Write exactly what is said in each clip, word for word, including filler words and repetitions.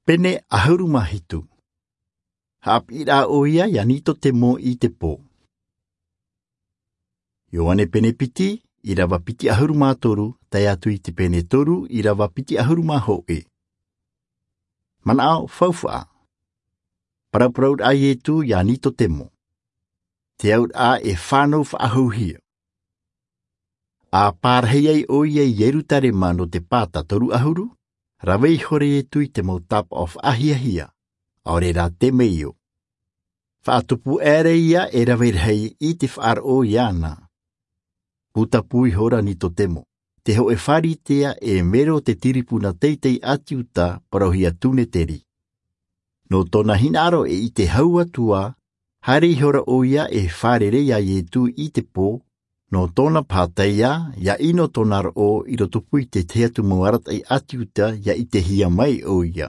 Pene ahuruma hitu. Hapira oia yanito te mo i te po. Ioane pene piti, irawa piti ahuruma toru, tai atu i te pene toru, irawa piti ahuruma hoe. Manao faufaa. Parapraud a yetu yanito te mo. Te aut a e whanau whaahuhia. A pārheiai oia Yerutare mano te pāta toru ahuru, rawei hore e tui te mo tap of ahiahia, aore rā te meio. Whaatupu ere ia e raweirhei i te whaar o iana. Puta pui hora ni to temo, te ho e whari tea e mero te tiripuna teitei atiuta parohia tune teri. No tona hinaro e i te haua tua, hari hora o ia e wharerea e tu i te po, no tona pāteia, ya ino tonar o i roto pui te teatu moarat ai atiuta ya i te hia mai o ia.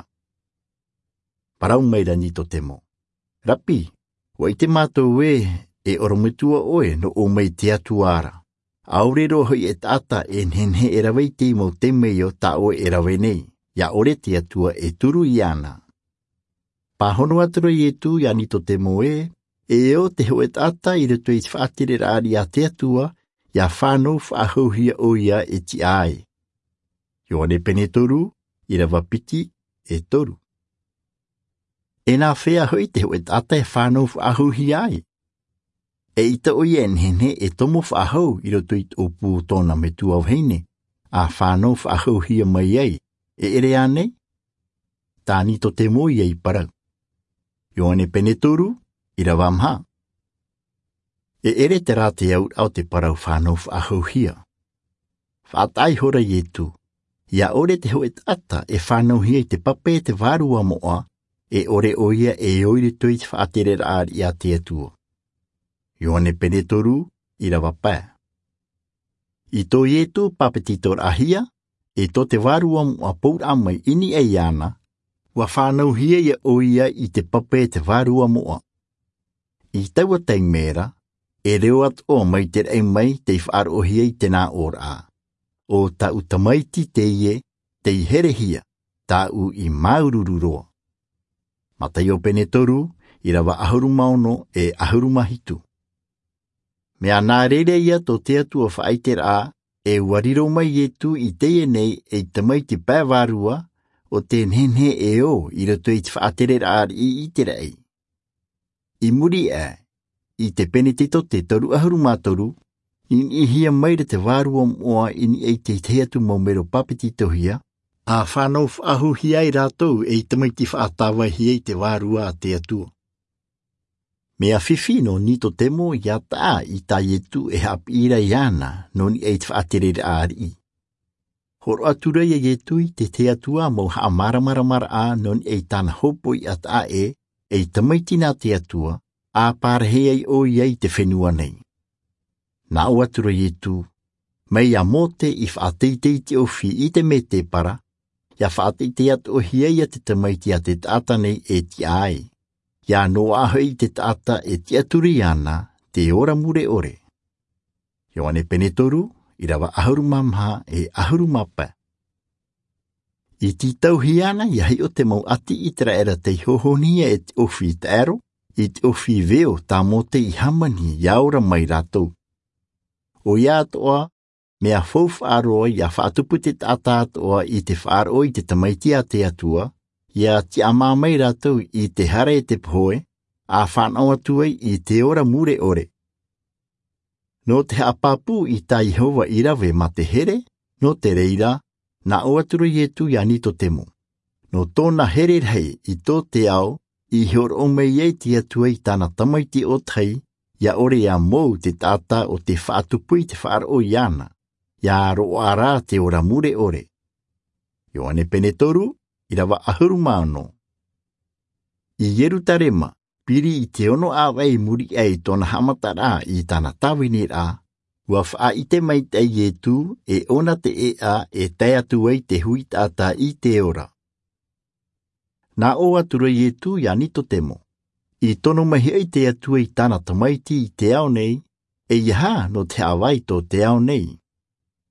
Parau meira ni to temo. Rapi, wa i te mātou e, e orometua oe no o mei te atuara. Aurero hoi e tata e nhenhe e rawei te mo te meo ta o e rawe nei, ya ore te atua e turu iana. Pahono atura i e tu ya ni to temo e, e o te ho e tata i reto i whaatire rāri a te atua, ia whānau whaahuhia o ia e ti ai. Ioane pene toru, i rawa piti e toru. E nā whea hoi te ho e tata e whānau whaahuhia ai. E ita o ia nene e tomo whaahau i roto i o pū tōna me tu au heine, a whānau whaahuhia mai ei, e ere anei? Tāni to te mo iei parau. Ioane pene toru, i rawa mha. E ere te rāte au au te parau whānau whaahuhia. Whātai hora i e tu, ia ore te ho e tata e whānau hia i te pape te vārua moa, e ore o ia e oire tui te whaatere rāri a te atua. Ioane pene toru, i rawa pā. I tō ietu papetitor ahia, e tō te wārua mua pout amai ini e iana, wa whānau hia ia o ia i te pape te wārua mua. I taua teng mera, e reo at o mai te rei mai te whaar o hia i te nā ora. O ta utamaiti te ie, te i here hia, ta u i maurururoa. Matai o pene toru, i rawa ahurumaono e ahurumahitu. Mea nā rere ia tō te atua whaitera, e wariro mai e tu i teie nei e tamaiti pēwārua, o te nhenhe e o i rato i te whaatere rāri i i te rei. I muri e, i te pene tito te toru ahurumatoru, in i hia maira te wārua moa in e te teatu maumero papetito hia, a whanau whaahuhia i rātou e i tamaiti whaatawa hia i te wārua a te atua. Mea whiwhino ni to temo ia tā i tai etu e hapira iana no ni e te whaatere rāri. Horo atura ia etu i te te atua mo haa maramaramara a no ni e tāna hopo i at a e, e tamaiti nā te atua, a pārhei o iei te whenua nei. Nā o atura etu, mei a mote i whaateitei te ofi i te me te para, ia whaateitei at o hiei a te tamaiti a te tata nei e ti ai. Ia no ahoi te tata e te aturi ana, te ora mure ore. Ioane pene toru, i rawa ahurumamha e ahurumapa. I ti tauhiana i hei o te mau ati i tera era te hohonia e te ofi te ero, i te ofi veo tā mote i hamani iaura mai rātou. O ia atoa, mea fouf aroa ia whaatupu te tata atoa i te whaaro i te tamaiti a te atua, ia ti ama mai rātou i te hare e te poe, a whanau atuai i te ora mure ore. No te hapapu i ta Jehova i rawe ma te here, no te reira, na o atura i etu ia ni to temo. No tōna here rei i tō te ao, i hior o mei ei ti atuai tāna tamaiti o tei, ia ore ia mou te tata o te whaatupui te whaar o iana, ia roa ara te ora mure ore. Ioane pene toru, i rawa ahurumano. I Yerutarema, piri i te ono a wei muri ei tōna hamatara i tāna tawini rā, ua wha i te mai te e tu e ona te e a e te atu ei te hui tata i te ora. Nā o atura i e tu ia ni to temo. I tono mahi ei te atu ei tāna tamaiti i te ao nei, e iha no te awai tō te ao nei.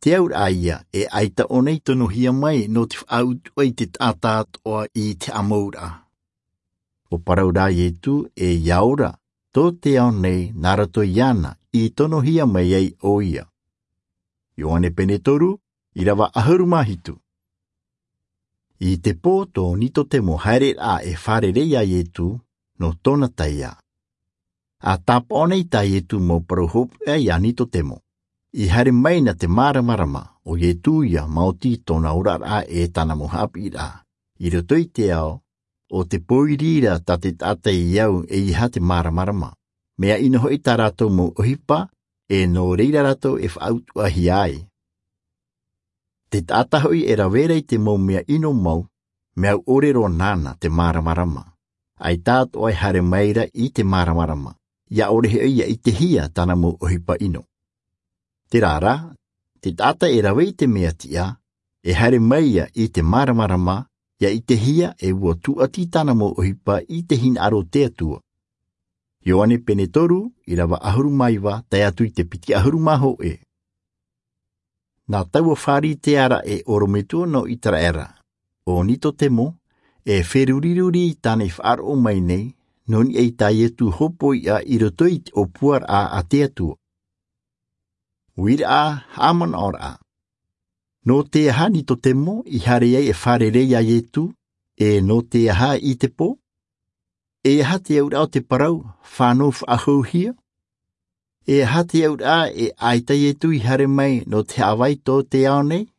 te au aia e aita o nei tono hia mai no te whaut oi te tātāt o i te amaura. O paraura i tu e iaura, tō te au nei narato iana i tono hia mai ei o ia. Ioane pene toru, i rawa ahuru mahitu. I te pō tō nito te mo haere a e wharereia i tu no tōna taia. A tāpa o nei tai e tu mo parohop e ia nito te mo. I haere mai na te maramarama o ye tu ia mauti tōna ora a e tana mo hapi ra. I roto i te ao, o te poirira ta te tata i au e i ha te maramarama. Mea ino hoi tā rato mo ohipa e no reira rato e whautu ahi ai. Te tata hoi e rawera i te mau mea ino mau, mea orero nana te maramarama. Ai tātu ai hare maira i te maramarama. Ia orehe ia i te hia tana mo ohipa ino. Te rara, te tata e rawe i te mea tia, e hare maia i te maramarama, ia i te hia e ua tuati tana mo ohipa i te hin aro te atua. Ioane pene toru, i rawa ahuru maiwa, tai atu i te piti ahuru maho e. Nā taua whāri te ara e orometua no i tara era. O nito te mo, e wheruriruri i tāne whaaro mai nei, noni ei tai etu hopo i a irotoi o puar a a te atua. Uira a haman ora a. No te aha nito te mo i hare ei e wharerei a etu, e no te aha i te po. E aha te aura o te parau, whānau whaahau hia. E aha te aura e aitai etu i hare mai no te awai tō te ao nei.